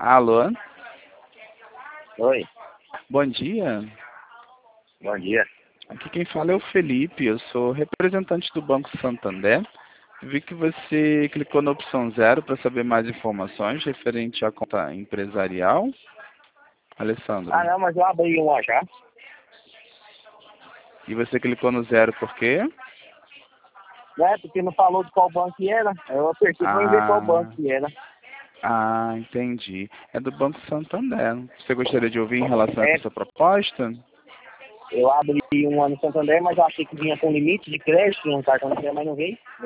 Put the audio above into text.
Alô? Oi, Bom dia. bom dia. Aqui quem fala é o Felipe, eu sou representante do Banco Santander. Vi que você clicou na opção 0 para saber mais informações referente à conta empresarial. Alessandro. Ah, não, mas eu abri uma já. E você clicou no 0 por quê? Né, porque não falou de qual banco que era. Eu apertei pra ver qual banco que era. Entendi. É do Banco Santander. Você gostaria de ouvir em relação a É, essa proposta? eu abri uma no Santander, mas eu achei que vinha com limite de crédito no cartão, mas não veio.